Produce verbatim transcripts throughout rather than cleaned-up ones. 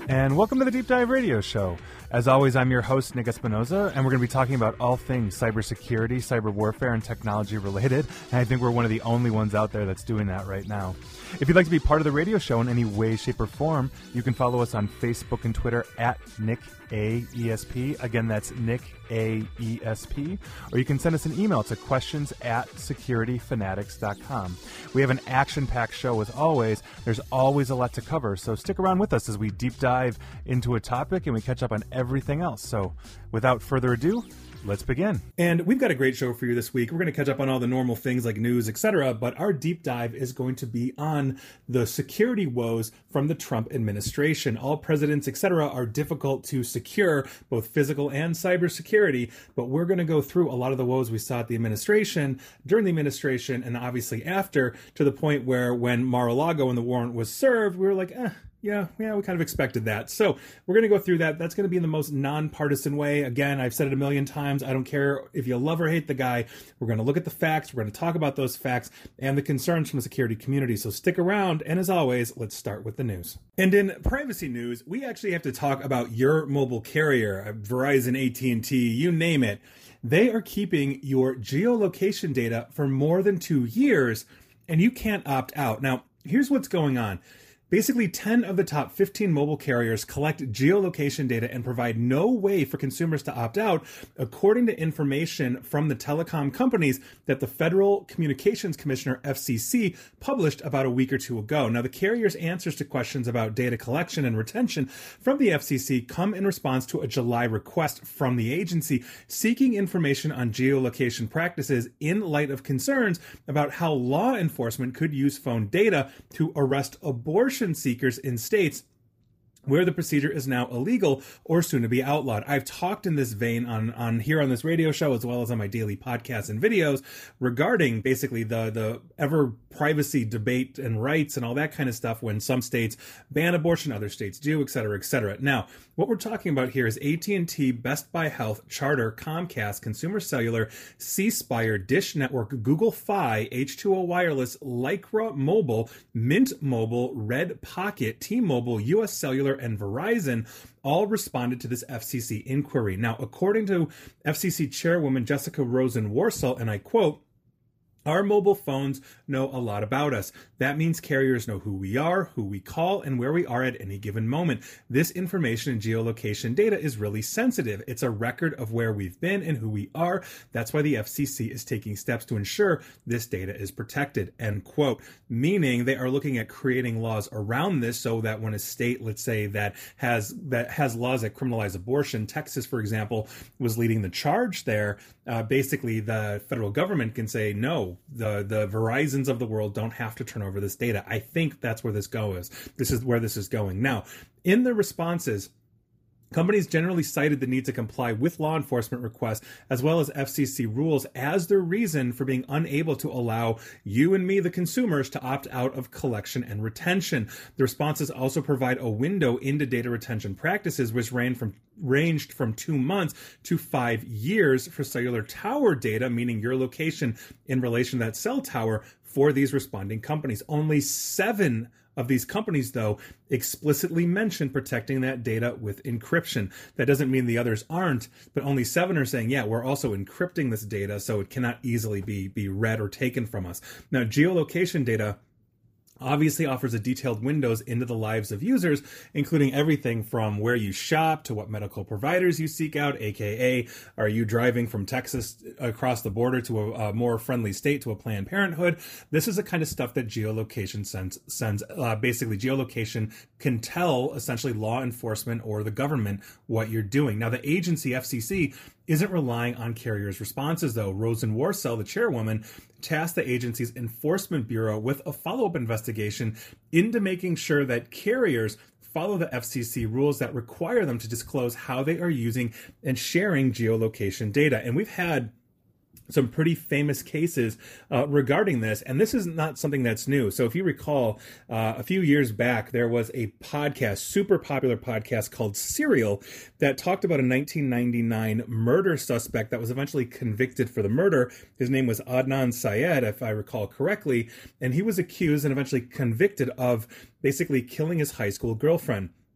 and welcome to the Deep Dive Radio Show. As always, I'm your host, Nick Espinoza, and we're going to be talking about all things cybersecurity, cyber warfare, and technology related, and I think we're one of the only ones out there that's doing that right now. If you'd like to be part of the radio show in any way, shape, or form, you can follow us on Facebook and Twitter at Nick A E S P. Again, that's Nick A E S P. Or you can send us an email to questions at security fanatics dot com. We have an action-packed show as always. There's always a lot to cover, so stick around with us as we deep dive into a topic and we catch up on everything else. So without further ado, let's begin. And we've got a great show for you this week. We're going to catch up on all the normal things like news, et cetera, but our deep dive is going to be on the security woes from the Trump administration. All presidents, et cetera, are difficult to secure, both physical and cybersecurity, but we're going to go through a lot of the woes we saw at the administration, during the administration, and obviously after, to the point where when Mar-a-Lago and the warrant was served, we were like, eh, Yeah, yeah, we kind of expected that. So we're going to go through that. That's going to be in the most nonpartisan way. Again, I've said it a million times. I don't care if you love or hate the guy. We're going to look at the facts. We're going to talk about those facts and the concerns from the security community. So stick around. And as always, let's start with the news. And in privacy news, we actually have to talk about your mobile carrier, Verizon, A T and T, you name it. They are keeping your geolocation data for more than two years, and you can't opt out. Now, here's what's going on. Basically, ten of the top fifteen mobile carriers collect geolocation data and provide no way for consumers to opt out, according to information from the telecom companies that the Federal Communications Commissioner, F C C, published about a week or two ago. Now, the carriers' answers to questions about data collection and retention from the F C C come in response to a July request from the agency seeking information on geolocation practices in light of concerns about how law enforcement could use phone data to arrest abortion seekers in states where the procedure is now illegal or soon to be outlawed. I've talked in this vein on, on here on this radio show, as well as on my daily podcasts and videos, regarding basically the, the ever privacy debate and rights and all that kind of stuff when some states ban abortion, other states do, et cetera, et cetera. Now, what we're talking about here is A T and T, Best Buy Health, Charter, Comcast, Consumer Cellular, C Spire, Dish Network, Google Fi, H two O Wireless, Lycra Mobile, Mint Mobile, Red Pocket, T-Mobile, U S Cellular, and Verizon all responded to this F C C inquiry. Now, according to F C C Chairwoman Jessica Rosen-Worcel, and I quote, "Our mobile phones know a lot about us. That means carriers know who we are, who we call, and where we are at any given moment. This information and geolocation data is really sensitive. It's a record of where we've been and who we are. That's why the F C C is taking steps to ensure this data is protected," end quote. Meaning they are looking at creating laws around this so that when a state, let's say, that has that has laws that criminalize abortion, Texas, for example, was leading the charge there, uh, basically the federal government can say, no, the the Verizons of the world don't have to turn over this data. I think that's where this goes. This is where this is going. Now, in the responses, companies generally cited the need to comply with law enforcement requests as well as F C C rules as their reason for being unable to allow you and me, the consumers, to opt out of collection and retention. The responses also provide a window into data retention practices, which ran from ranged from two months to five years for cellular tower data, meaning your location in relation to that cell tower for these responding companies. Only seven of these companies, though, explicitly mention protecting that data with encryption. That doesn't mean the others aren't, but only seven are saying, yeah, we're also encrypting this data so it cannot easily be, be read or taken from us. Now, geolocation data obviously offers a detailed windows into the lives of users, including everything from where you shop to what medical providers you seek out, aka are you driving from Texas across the border to a, a more friendly state to a Planned Parenthood. This is the kind of stuff that geolocation sends, sends uh, basically geolocation can tell essentially law enforcement or the government what you're doing. Now, the agency F C C isn't relying on carriers' responses, though. Rosen-Worcel, the chairwoman, tasked the agency's Enforcement Bureau with a follow-up investigation into making sure that carriers follow the F C C rules that require them to disclose how they are using and sharing geolocation data. And we've had some pretty famous cases uh, regarding this, and this is not something that's new. So if you recall, uh, a few years back, there was a podcast, super popular podcast called Serial, that talked about a nineteen ninety-nine murder suspect that was eventually convicted for the murder. His name was Adnan Syed, if I recall correctly, and he was accused and eventually convicted of basically killing his high school girlfriend.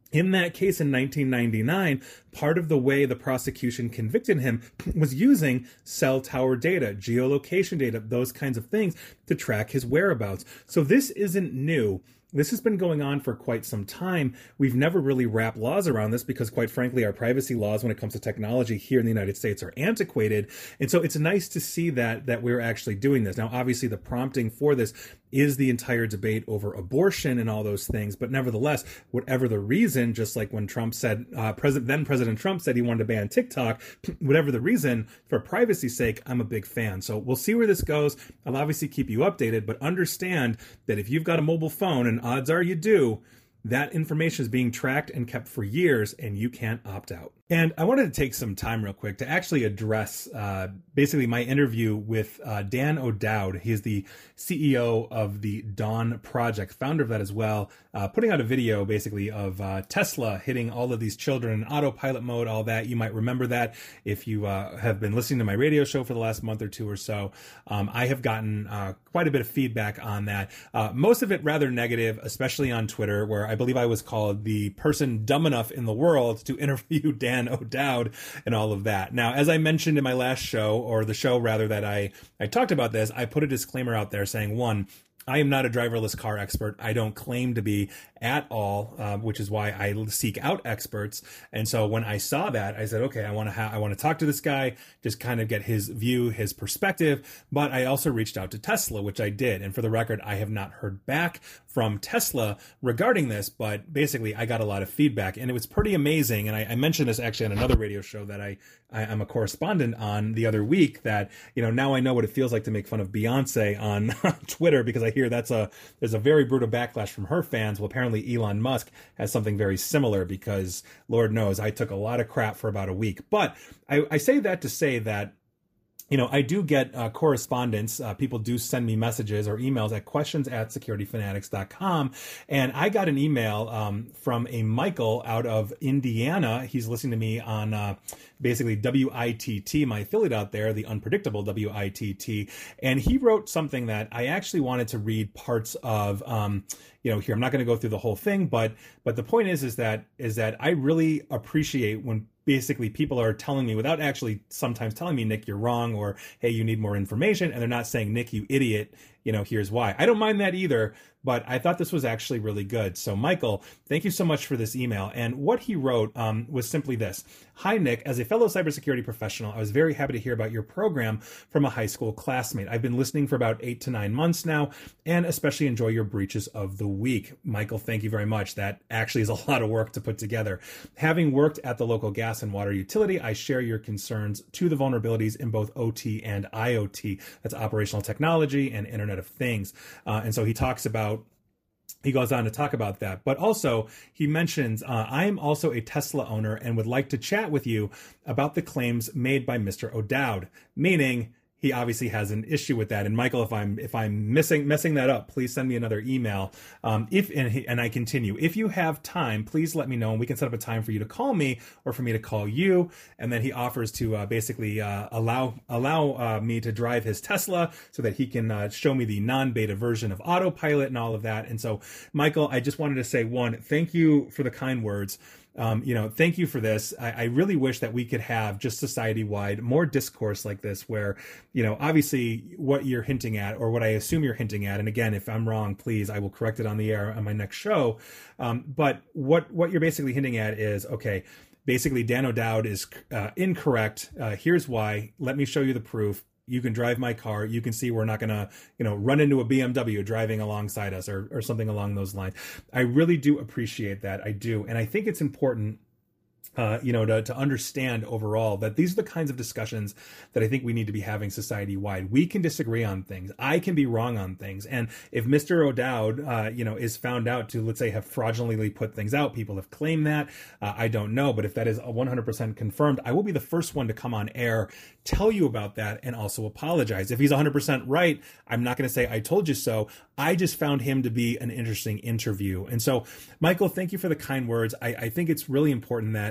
In that case in nineteen ninety-nine, part of the way the prosecution convicted him was using cell tower data, geolocation data, those kinds of things to track his whereabouts. So this isn't new. This has been going on for quite some time. We've never really wrapped laws around this because, quite frankly, our privacy laws when it comes to technology here in the United States are antiquated. And so it's nice to see that that we're actually doing this. Now, obviously, the prompting for this is the entire debate over abortion and all those things. But nevertheless, whatever the reason, just like when Trump said, uh, President then President Trump said he wanted to ban TikTok, whatever the reason, for privacy's sake, I'm a big fan. So we'll see where this goes. I'll obviously keep you updated, but understand that if you've got a mobile phone, and odds are you do, that information is being tracked and kept for years, and you can't opt out. And I wanted to take some time real quick to actually address uh, basically my interview with uh, Dan O'Dowd. He is the C E O of the Dawn Project, founder of that as well, uh, putting out a video basically of uh, Tesla hitting all of these children in autopilot mode, all that. You might remember that if you uh, have been listening to my radio show for the last month or two or so. Um, I have gotten uh, quite a bit of feedback on that. Uh, most of it rather negative, especially on Twitter, where I believe I was called the person dumb enough in the world to interview Dan O'Dowd and all of that. Now, as I mentioned in my last show, or the show rather that I, I talked about this, I put a disclaimer out there saying, one, I am not a driverless car expert. I don't claim to be at all, uh, which is why I seek out experts. And so when I saw that, I said, okay, I want to ha- I want to talk to this guy, just kind of get his view, his perspective. But I also reached out to Tesla, which I did. And for the record, I have not heard back from Tesla regarding this, but basically I got a lot of feedback, and it was pretty amazing. And I, I mentioned this actually on another radio show that I, I I'm a correspondent on the other week, that, you know, now I know what it feels like to make fun of Beyonce on Twitter, because I hear that's a there's a very brutal backlash from her fans. Well, apparently Elon Musk has something very similar, because Lord knows I took a lot of crap for about a week. But I, I say that to say that, you know, I do get uh, correspondence. Uh, people do send me messages or emails at questions at security fanatics dot com. And I got an email um, from a Michael out of Indiana. He's listening to me on uh, basically W I T T, my affiliate out there, the unpredictable W I T T. And he wrote something that I actually wanted to read parts of. Um, you know, here, I'm not going to go through the whole thing, but but the point is, is that is that I really appreciate when basically people are telling me, without actually sometimes telling me, Nick, you're wrong, or hey, you need more information, and they're not saying, Nick, you idiot, you know, here's why. I don't mind that either, but I thought this was actually really good. So Michael, thank you so much for this email. And what he wrote um, was simply this. Hi, Nick. As a fellow cybersecurity professional, I was very happy to hear about your program from a high school classmate. I've been listening for about eight to nine months now, and especially enjoy your breaches of the week. Michael, thank you very much. That actually is a lot of work to put together. Having worked at the local gas and water utility, I share your concerns to the vulnerabilities in both O T and I O T. That's operational technology and Internet of Things. Uh, and so he talks about He goes on to talk about that. But also, he mentions, uh, I am also a Tesla owner and would like to chat with you about the claims made by Mister O'Dowd, meaning he obviously has an issue with that. And Michael, if I'm if I'm missing messing that up, please send me another email. Um, if and, he, and I continue. If you have time, please let me know, and we can set up a time for you to call me or for me to call you. And then he offers to uh, basically uh, allow allow uh, me to drive his Tesla so that he can uh, show me the non-beta version of autopilot and all of that. And so, Michael, I just wanted to say, one, thank you for the kind words. Um, you know, thank you for this. I, I really wish that we could have just society-wide more discourse like this, where, you know, obviously what you're hinting at, or what I assume you're hinting at, and again, if I'm wrong, please, I will correct it on the air on my next show. Um, but what what you're basically hinting at is, okay, basically Dan O'Dowd is uh, incorrect. Uh, here's why. Let me show you the proof. You can drive my car. You can see we're not going to, you know, run into a B M W driving alongside us, or, or something along those lines. I really do appreciate that. I do. And I think it's important, uh, you know, to, to understand overall that these are the kinds of discussions that I think we need to be having society-wide. We can disagree on things. I can be wrong on things. And if Mister O'Dowd, uh, you know, is found out to, let's say, have fraudulently put things out, people have claimed that, uh, I don't know. But if that is one hundred percent confirmed, I will be the first one to come on air, tell you about that, and also apologize. If he's one hundred percent right, I'm not going to say I told you so. I just found him to be an interesting interview. And so, Michael, thank you for the kind words. I, I think it's really important that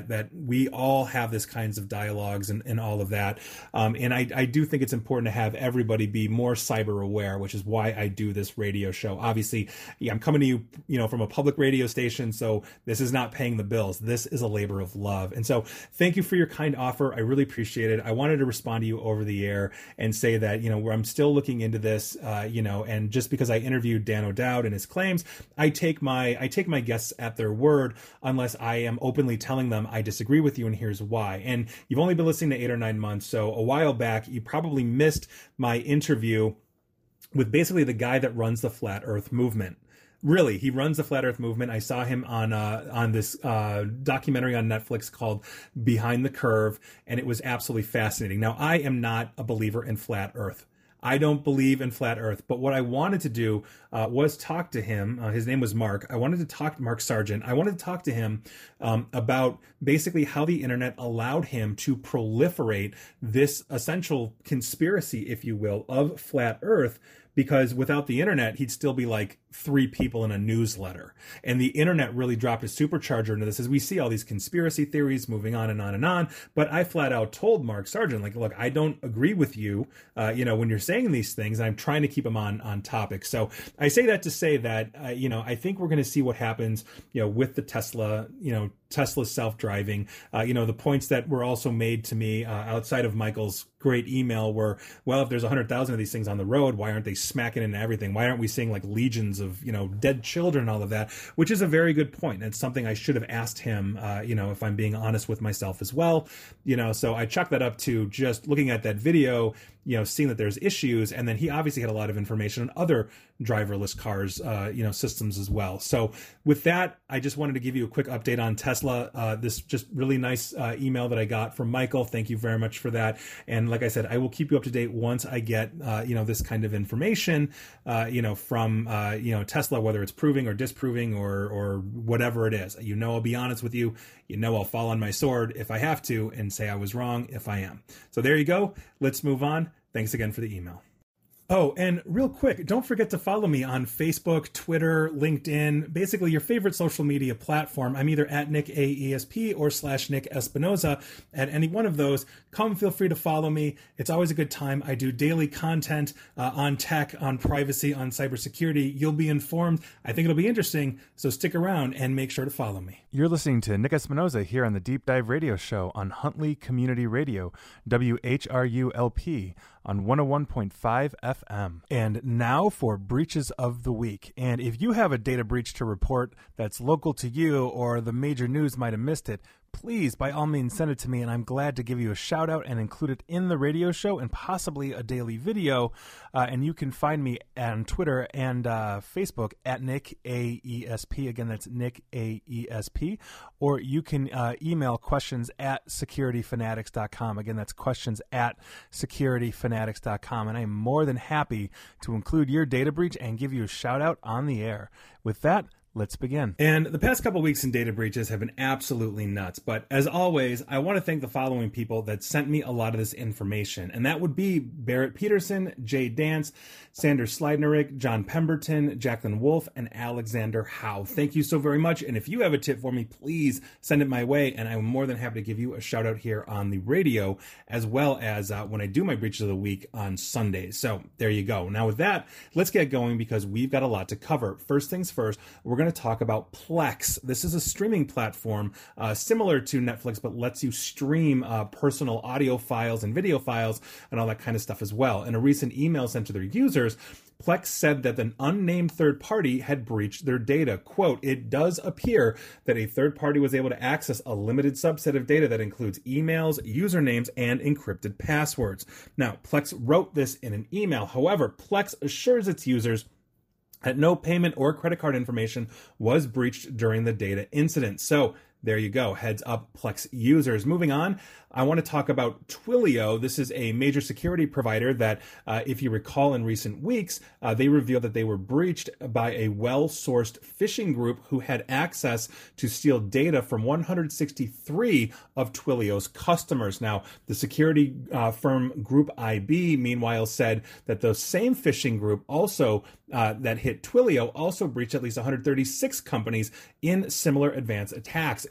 internet, that we all have this kinds of dialogues and, and all of that. Um, and I, I do think it's important to have everybody be more cyber aware, which is why I do this radio show. Obviously, yeah, I'm coming to you, you know, from a public radio station, so this is not paying the bills. This is a labor of love. And so thank you for your kind offer. I really appreciate it. I wanted to respond to you over the air and say that, you know, where I'm still looking into this, uh, you know, and just because I interviewed Dan O'Dowd and his claims, I take my, I take my guests at their word, unless I am openly telling them I disagree with you and here's why. And you've only been listening to eight or nine months. So a while back, you probably missed my interview with basically the guy that runs the Flat Earth movement. Really, he runs the Flat Earth movement. I saw him on uh, on this uh, documentary on Netflix called Behind the Curve, and it was absolutely fascinating. Now, I am not a believer in Flat Earth. I don't believe in Flat Earth, but what I wanted to do uh, was talk to him. Uh, his name was Mark. I wanted to talk to Mark Sargent. I wanted to talk to him um, about basically how the internet allowed him to proliferate this essential conspiracy, if you will, of Flat Earth. Because without the internet, he'd still be like three people in a newsletter. And the internet really dropped a supercharger into this as we see all these conspiracy theories moving on and on and on. But I flat out told Mark Sargent, like, look, I don't agree with you, uh, you know, when you're saying these things. And I'm trying to keep him on, on topic. So I say that to say that, uh, you know, I think we're going to see what happens, you know, with the Tesla, you know, Tesla self-driving. Uh, you know, the points that were also made to me uh, outside of Michael's great email were, well, if there's one hundred thousand of these things on the road, why aren't they smacking into everything? Why aren't we seeing like legions of, you know, dead children and all of that? Which is a very good point. And it's something I should have asked him, uh, you know, if I'm being honest with myself as well. You know, so I chalk that up to just looking at that video, you know, seeing that there's issues. And then he obviously had a lot of information on other driverless cars, uh, you know, systems as well. So with that, I just wanted to give you a quick update on Tesla. Uh, this just really nice uh, email that I got from Michael. Thank you very much for that. And like I said, I will keep you up to date once I get, uh, you know, this kind of information, uh, you know, from, uh, you know, Tesla, whether it's proving or disproving or, or whatever it is. You know, I'll be honest with you. You know, I'll fall on my sword if I have to and say I was wrong if I am. So there you go. Let's move on. Thanks again for the email. Oh, and real quick, don't forget to follow me on Facebook, Twitter, LinkedIn, basically your favorite social media platform. I'm either at Nick A E S P or slash Nick Espinoza. At any one of those, come feel free to follow me. It's always a good time. I do daily content uh, on tech, on privacy, on cybersecurity. You'll be informed. I think it'll be interesting, so stick around and make sure to follow me. You're listening to Nick Espinoza here on the Deep Dive Radio Show on Huntley Community Radio, W H R U L P, on one oh one point five F M. And now for breaches of the week. And if you have a data breach to report that's local to you or the major news might have missed it, please, by all means, send it to me, and I'm glad to give you a shout out and include it in the radio show and possibly a daily video. Uh, and you can find me on Twitter and uh, Facebook at Nick A E S P. Again, that's Nick A E S P. Or you can uh, email questions at security fanatics dot com. Again, that's questions at security fanatics dot com. And I am more than happy to include your data breach and give you a shout out on the air. With that, let's begin. And the past couple of weeks in data breaches have been absolutely nuts. But as always, I want to thank the following people that sent me a lot of this information. And that would be Barrett Peterson, Jay Dance, Sander Slidnerick, John Pemberton, Jacqueline Wolf, and Alexander Howe. Thank you so very much. And if you have a tip for me, please send it my way. And I'm more than happy to give you a shout out here on the radio, as well as uh, when I do my breaches of the week on Sundays. So there you go. Now with that, let's get going because we've got a lot to cover. First things first, we're going to talk about Plex. This is a streaming platform uh, similar to Netflix, but lets you stream uh, personal audio files and video files and all that kind of stuff as well. In a recent email sent to their users, Plex said that an unnamed third party had breached their data. Quote, it does appear that a third party was able to access a limited subset of data that includes emails, usernames, and encrypted passwords. Now, Plex wrote this in an email. However, Plex assures its users that no payment or credit card information was breached during the data incident. So there you go. Heads up, Plex users. Moving on, I want to talk about Twilio. This is a major security provider that, uh, if you recall in recent weeks, uh, they revealed that they were breached by a well-sourced phishing group who had access to steal data from one hundred sixty-three of Twilio's customers. Now, the security uh, firm Group I B, meanwhile, said that the same phishing group also uh, that hit Twilio also breached at least one hundred thirty-six companies in similar advanced attacks.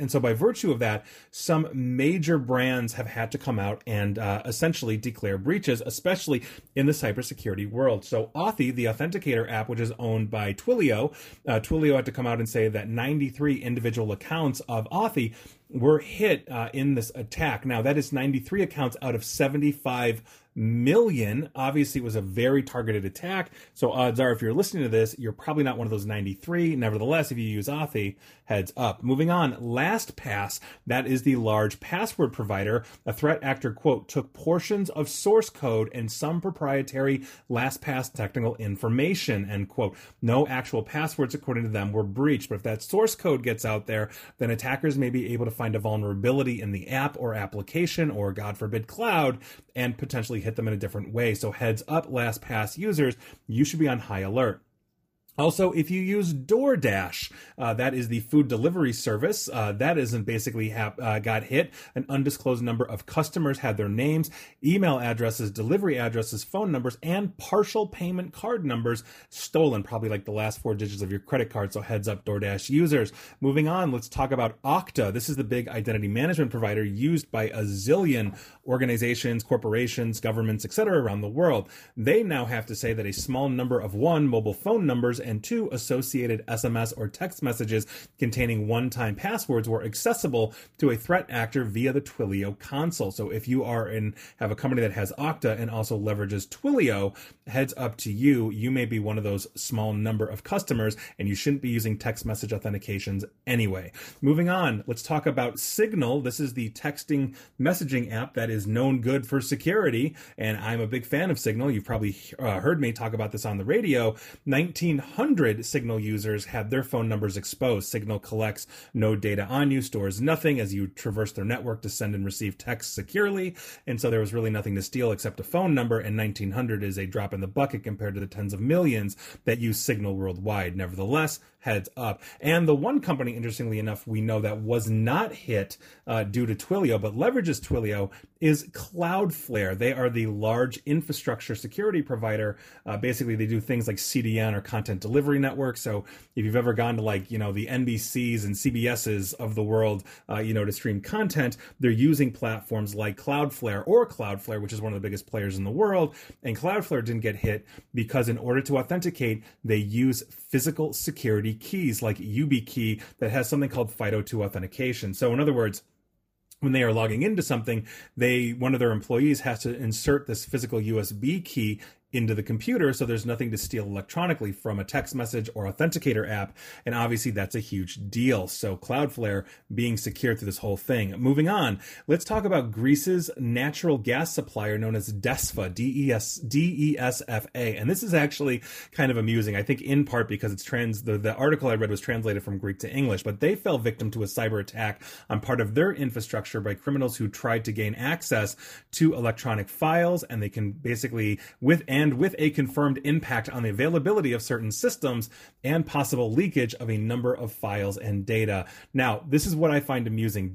And so by virtue of that, some major brands have had to come out and uh, essentially declare breaches, especially in the cybersecurity world. So Authy, the authenticator app, which is owned by Twilio, uh, Twilio had to come out and say that ninety-three individual accounts of Authy were hit uh, in this attack. Now, that is ninety-three accounts out of seventy-five million. Obviously, it was a very targeted attack. So odds are, if you're listening to this, you're probably not one of those ninety-three. Nevertheless, if you use Authy, heads up. Moving on, LastPass, that is the large password provider. A threat actor, quote, took portions of source code and some proprietary LastPass technical information, end quote. No actual passwords, according to them, were breached. But if that source code gets out there, then attackers may be able to find a vulnerability in the app or application or, God forbid, cloud, and potentially hit them in a different way. So heads up, LastPass users, you should be on high alert. Also, if you use DoorDash, uh, that is the food delivery service, uh, that isn't basically hap- uh, got hit. An undisclosed number of customers had their names, email addresses, delivery addresses, phone numbers, and partial payment card numbers stolen, probably like the last four digits of your credit card. So heads up, DoorDash users. Moving on, let's talk about Okta. This is the big identity management provider used by a zillion organizations, corporations, governments, et cetera around the world. They now have to say that a small number of one, mobile phone numbers, and two, associated S M S or text messages containing one-time passwords were accessible to a threat actor via the Twilio console. So if you are in, have a company that has Okta and also leverages Twilio, heads up to you. You may be one of those small number of customers, and you shouldn't be using text message authentications anyway. Moving on, let's talk about Signal. This is the texting messaging app that is known good for security, and I'm a big fan of Signal. You've probably uh, heard me talk about this on the radio. nineteen hundred Signal users had their phone numbers exposed. Signal collects no data on you, stores nothing as you traverse their network to send and receive texts securely. And so there was really nothing to steal except a phone number, and nineteen hundred is a drop in the bucket compared to the tens of millions that use Signal worldwide. Nevertheless, heads up. And the one company, interestingly enough, we know that was not hit uh, due to Twilio, but leverages Twilio, is Cloudflare. They are the large infrastructure security provider. Uh, basically, they do things like C D N or content delivery network. So if you've ever gone to like, you know, the N B Cs and C B Ss of the world, uh, you know, to stream content, they're using platforms like Cloudflare or Cloudflare, which is one of the biggest players in the world. And Cloudflare didn't get hit because in order to authenticate, they use physical security keys like YubiKey that has something called FIDO two authentication. So in other words, when they are logging into something, they one of their employees has to insert this physical U S B key into the computer, so there's nothing to steal electronically from a text message or authenticator app, and obviously that's a huge deal. So Cloudflare being secure through this whole thing. Moving on, let's talk about Greece's natural gas supplier known as DESFA, D E S D E S F A, and this is actually kind of amusing, I think in part because it's trans, the, the article I read was translated from Greek to English, but they fell victim to a cyber attack on part of their infrastructure by criminals who tried to gain access to electronic files, and they can basically, with and and with a confirmed impact on the availability of certain systems and possible leakage of a number of files and data. Now, this is what I find amusing.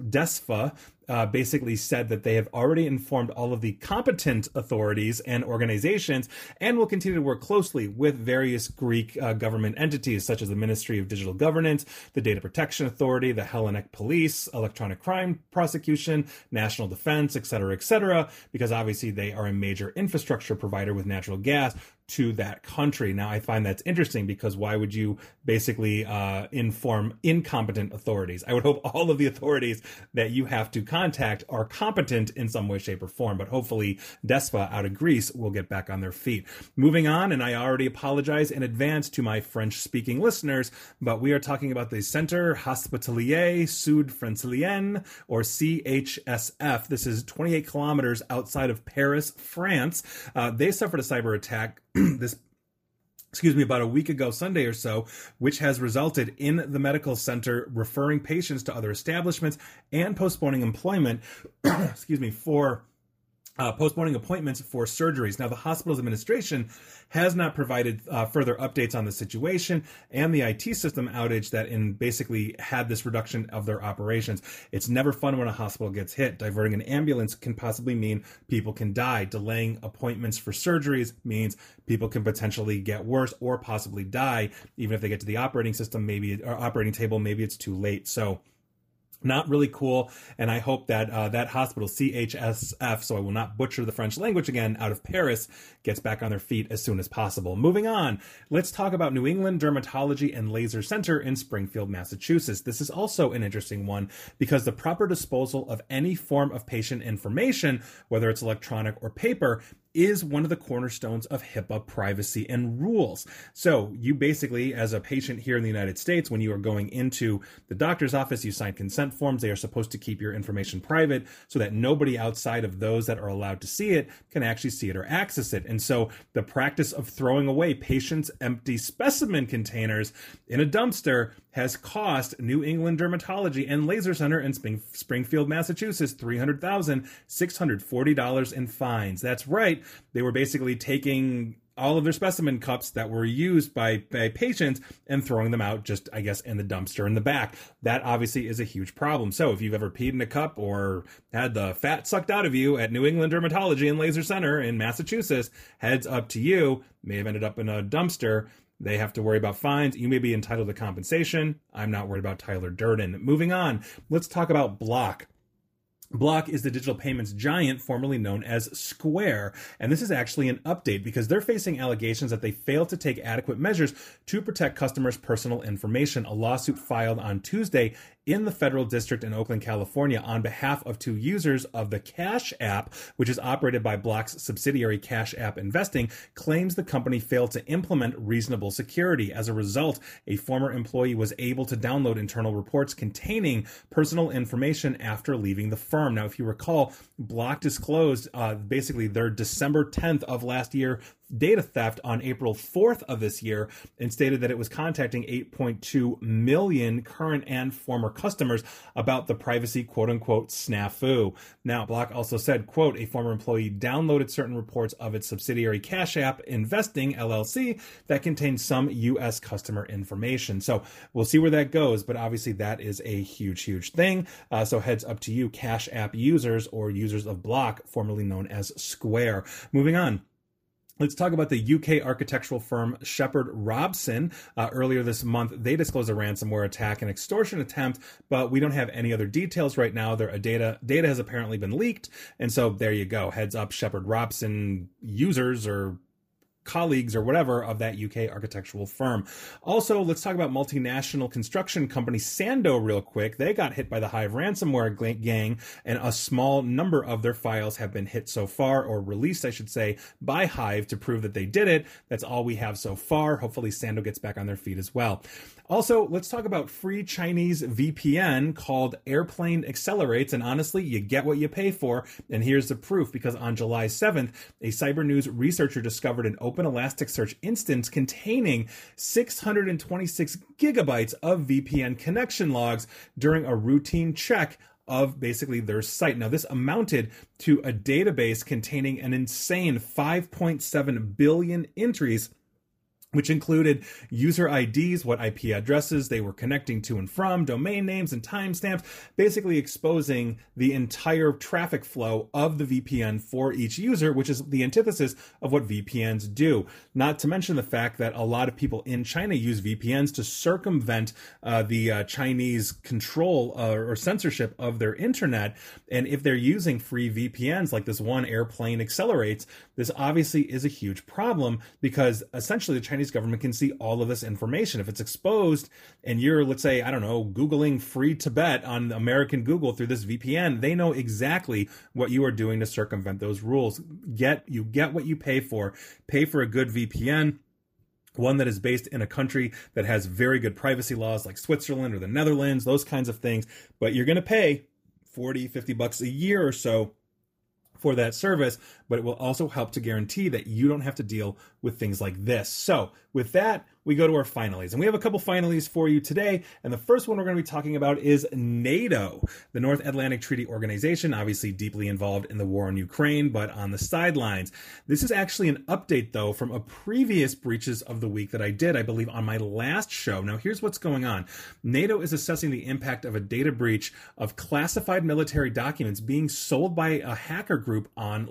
DESFA Uh, basically said that they have already informed all of the competent authorities and organizations and will continue to work closely with various Greek uh, government entities such as the Ministry of Digital Governance, the Data Protection Authority, the Hellenic Police, Electronic Crime Prosecution, National Defense, et cetera, et cetera, because obviously they are a major infrastructure provider with natural gas to that country. Now, I find that's interesting because why would you basically uh, inform incompetent authorities? I would hope all of the authorities that you have to contact are competent in some way, shape, or form, but hopefully DESFA out of Greece will get back on their feet. Moving on, and I already apologize in advance to my French-speaking listeners, but we are talking about the Centre Hospitalier Sud Francilien, or C H S F. This is twenty-eight kilometers outside of Paris, France. Uh, they suffered a cyber attack this excuse me, about a week ago, Sunday or so, which has resulted in the medical center referring patients to other establishments and postponing employment, excuse me, for Uh, postponing appointments for surgeries. Now, the hospital's administration has not provided uh, further updates on the situation and the I T system outage that in basically had this reduction of their operations. It's never fun when a hospital gets hit. Diverting an ambulance can possibly mean people can die. Delaying appointments for surgeries means people can potentially get worse or possibly die. Even if they get to the operating system, maybe or operating table, maybe it's too late. So Not really cool, and I hope that uh, that hospital, C H S F, so I will not butcher the French language again, out of Paris, gets back on their feet as soon as possible. Moving on, let's talk about New England Dermatology and Laser Center in Springfield, Massachusetts. This is also an interesting one because the proper disposal of any form of patient information, whether it's electronic or paper, is one of the cornerstones of HIPAA privacy and rules. So you basically, as a patient here in the United States, when you are going into the doctor's office, you sign consent forms. They are supposed to keep your information private so that nobody outside of those that are allowed to see it can actually see it or access it. And so the practice of throwing away patients' empty specimen containers in a dumpster has cost New England Dermatology and Laser Center in Spring- Springfield, Massachusetts, three hundred thousand six hundred forty dollars in fines. That's right. They were basically taking all of their specimen cups that were used by, by patients and throwing them out just, I guess, in the dumpster in the back. That obviously is a huge problem. So if you've ever peed in a cup or had the fat sucked out of you at New England Dermatology and Laser Center in Massachusetts, heads up to you. May have ended up in a dumpster. They have to worry about fines. You may be entitled to compensation. I'm not worried about Tyler Durden. Moving on, let's talk about Block. Block is the digital payments giant formerly known as Square, and this is actually an update because they're facing allegations that they failed to take adequate measures to protect customers' personal information. A lawsuit filed on Tuesday in the federal district in Oakland, California, on behalf of two users of the Cash App, which is operated by Block's subsidiary Cash App Investing, claims the company failed to implement reasonable security. As a result, a former employee was able to download internal reports containing personal information after leaving the firm. Now, if you recall, Block disclosed uh, basically their December tenth of last year data theft on April fourth of this year and stated that it was contacting eight point two million current and former customers about the privacy quote-unquote snafu. Now, Block also said, quote, a former employee downloaded certain reports of its subsidiary Cash App Investing, L L C, that contained some U S customer information. So we'll see where that goes, but obviously that is a huge, huge thing. Uh, so heads up to you, Cash App users or users of Block, formerly known as Square. Moving on. Let's talk about the U K architectural firm Shepherd Robson. Uh, earlier this month, they disclosed a ransomware attack and extortion attempt, but we don't have any other details right now. Their data data has apparently been leaked, and so there you go. Heads up, Shepherd Robson users or colleagues or whatever of that U K architectural firm. Also, let's talk about multinational construction company Sando real quick. They got hit by the Hive ransomware gang, and a small number of their files have been hit so far, or released, I should say, by Hive to prove that they did it. That's all we have so far. Hopefully Sando gets back on their feet as well. Also, let's talk about free Chinese V P N called Airplane Accelerates, and honestly, you get what you pay for, and here's the proof, because on July seventh, a Cybernews researcher discovered an open Elasticsearch instance containing six hundred twenty-six gigabytes of V P N connection logs during a routine check of basically their site. Now, this amounted to a database containing an insane five point seven billion entries, which included user I Ds, what I P addresses they were connecting to and from, domain names and timestamps, basically exposing the entire traffic flow of the V P N for each user, which is the antithesis of what V P Ns do. Not to mention the fact that a lot of people in China use V P Ns to circumvent uh, the uh, Chinese control uh, or censorship of their internet. And if they're using free V P Ns like this one, Airplane Accelerates, this obviously is a huge problem, because essentially the Chinese government can see all of this information. If it's exposed and you're, let's say, I don't know, Googling free Tibet on American Google through this V P N, they know exactly what you are doing to circumvent those rules. Get you get what you pay for. Pay for a good V P N, one that is based in a country that has very good privacy laws like Switzerland or the Netherlands, those kinds of things. But you're going to pay forty, fifty bucks a year or so for that service, but it will also help to guarantee that you don't have to deal with things like this. So with that, we go to our finalies, and we have a couple finalies for you today. And the first one we're going to be talking about is NATO, the North Atlantic Treaty Organization, obviously deeply involved in the war in Ukraine, but on the sidelines. This is actually an update, though, from a previous breaches of the week that I did, I believe, on my last show. Now, here's what's going on. NATO is assessing the impact of a data breach of classified military documents being sold by a hacker group online.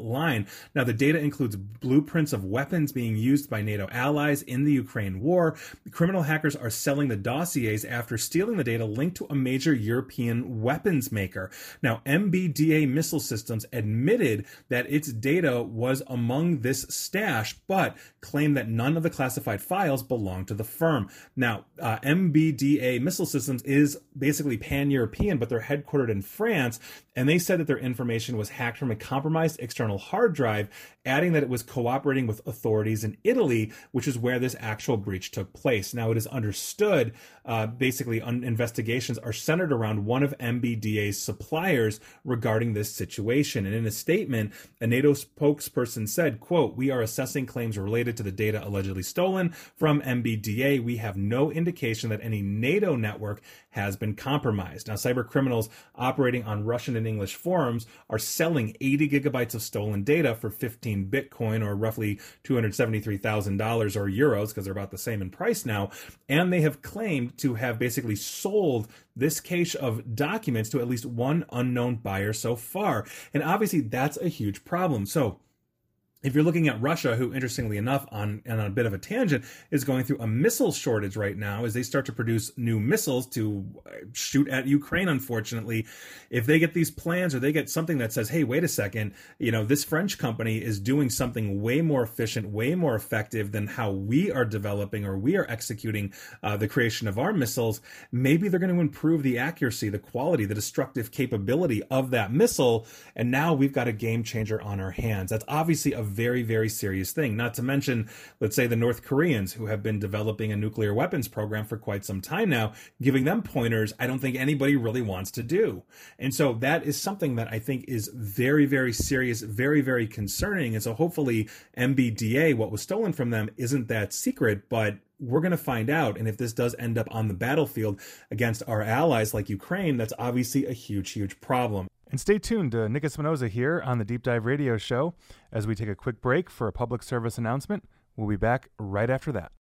time. Now, the data includes blueprints of weapons being used by NATO allies in the Ukraine war. Criminal hackers are selling the dossiers after stealing the data linked to a major European weapons maker. Now, M B D A Missile Systems admitted that its data was among this stash, but claimed that none of the classified files belonged to the firm. Now, uh, M B D A Missile Systems is basically pan-European, but they're headquartered in France, and they said that their information was hacked from a compromised external hard drive, adding that it was cooperating with authorities in Italy, which is where this actual breach took place. Now, it is understood, uh, basically, un- investigations are centered around one of M B D A's suppliers regarding this situation. And in a statement, a NATO spokesperson said, quote, "We are assessing claims related to the data allegedly stolen from M B D A. We have no indication that any NATO network has been compromised." Now, cyber criminals operating on Russian and English forums are selling eighty gigabytes of stolen data for fifteen Bitcoin, or roughly two hundred seventy-three thousand dollars or euros, because they're about the same in price now. And they have claimed to have basically sold this cache of documents to at least one unknown buyer so far. And obviously that's a huge problem. So if you're looking at Russia, who, interestingly enough, on, on a bit of a tangent, is going through a missile shortage right now as they start to produce new missiles to shoot at Ukraine, unfortunately. If they get these plans, or they get something that says, hey, wait a second, you know, this French company is doing something way more efficient, way more effective than how we are developing or we are executing uh, the creation of our missiles, maybe they're going to improve the accuracy, the quality, the destructive capability of that missile. And now we've got a game changer on our hands. That's obviously a very, very serious thing. Not to mention, let's say, the North Koreans, who have been developing a nuclear weapons program for quite some time now, giving them pointers I don't think anybody really wants to do. And so that is something that I think is very, very serious, very, very concerning. And so hopefully M B D A, what was stolen from them, isn't that secret, but we're going to find out. And if this does end up on the battlefield against our allies like Ukraine, that's obviously a huge, huge problem. And stay tuned to Nick Espinoza here on the Deep Dive Radio Show as we take a quick break for a public service announcement. We'll be back right after that.